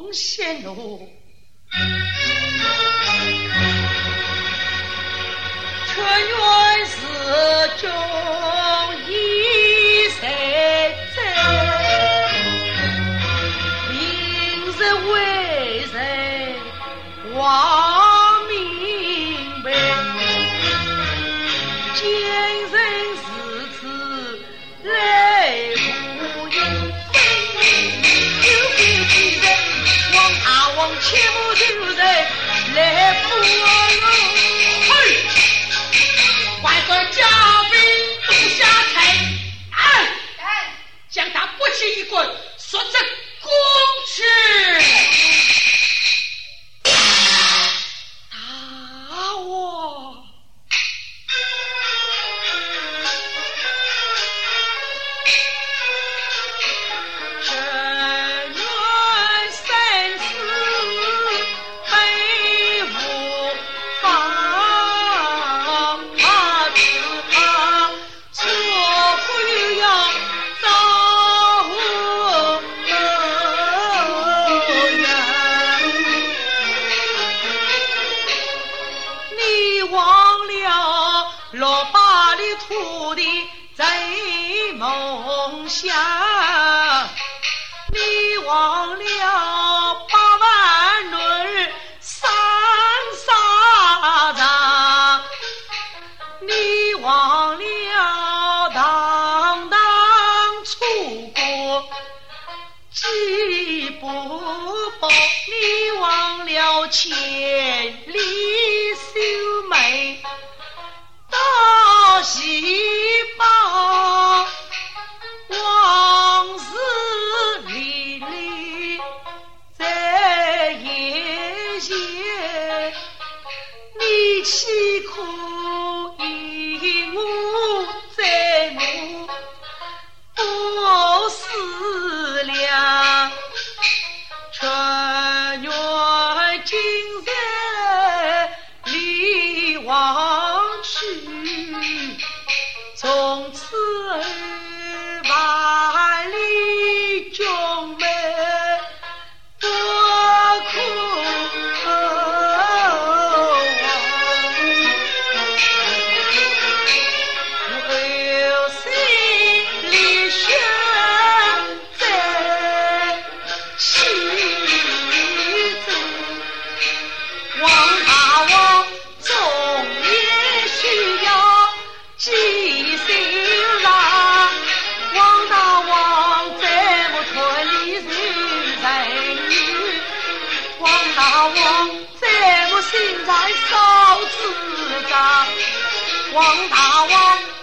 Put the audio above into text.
仙路，却原是中医谁在，明日为人望明白，见人是此泪不盈，有别几人望他望切莫丢人来不容。外孙家兵不下台，将他不起一棍，说这公去。打我！尘缘生死背负放。落把的土地在梦想，你忘了8万轮三沙场，你忘了堂堂出国几不报，你忘了千里修眉到西方，往事历历在眼前，你凄苦一幕在目不思量，春缘今日离往从此万里中门多苦，我心里悬在心中，望啊望，总也需要记心啦，望大望再不脱离人女，望大望再不心在烧自家，望大望